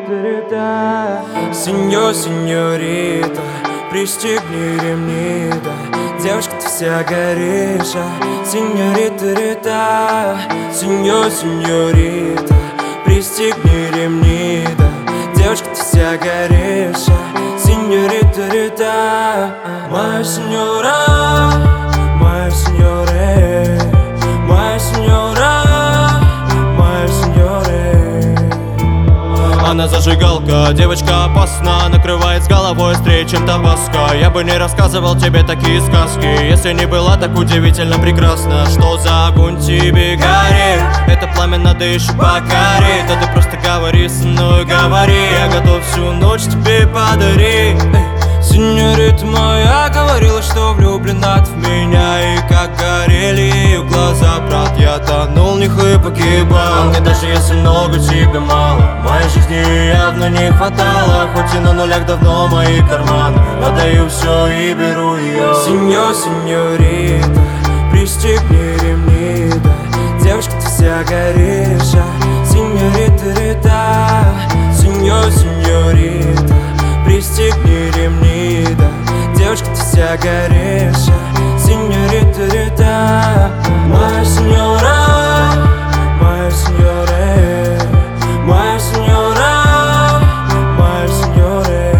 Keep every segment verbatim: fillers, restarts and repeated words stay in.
Сеньорита, сеньор, сеньорита, пристегни ремни, да. Девушка, ты вся горишь, а. Сеньорита, рита, сеньор, сеньорита, пристегни ремни, да. Девушка, ты вся горишь, а. Сеньорита, рита, моя сеньора, моя сеньоре, моя сеньора, моя сеньоре. Она зажигалка, девочка опасна, накрывает с головой острее, чем табаско. Я бы не рассказывал тебе такие сказки, если не была так удивительно прекрасна. Что за огонь тебе горит? Это пламя надо еще покорить. Да ты просто говори со мной, говори, я готов всю ночь тебе подарить. Сеньорита моя говорила, что влюблена в меня, и как горели ее глаза, брат, я тонул в них и погибал. А мне даже если много, тебе мало, моей жизни явно не хватало. Хоть и на нулях давно мои карманы, отдаю все и беру ее. Сеньор, сеньорита, пристегни ремни, да. Девушка, ты вся горишь, а. Сеньорита, рита, сеньор, сеньорита, пристегни ремни, да. Девушка, ты вся горишь, а. Сеньорита, рита, моя сеньора, моя сеньоре, моя сеньора, моя сеньоре.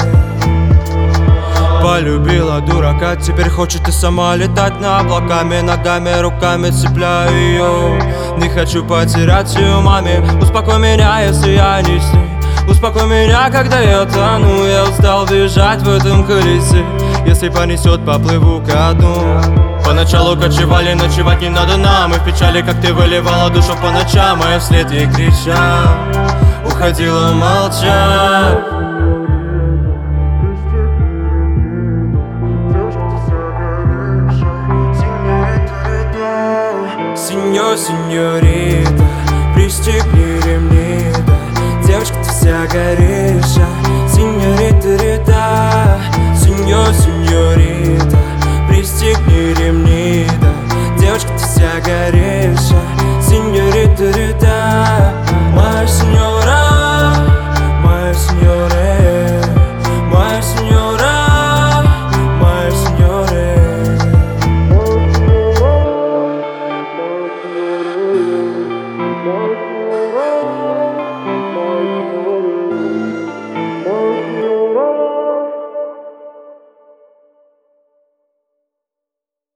Полюбила дурака, теперь хочет и сама летать над облаками, ногами, руками цепляю ее. Не хочу потерять ее маме, успокой меня, если я не с ней. Успокой меня, когда я тону, я устал бежать в этом колесе. Если понесет, поплыву ко дну. Поначалу кочевали, ночевать не надо нам, и в печали, как ты выливала душу по ночам, а я вслед ей кричал, уходила молча. Сеньор, сеньорита, пристегни ремни, да. Девушка, ты вся горишь, а.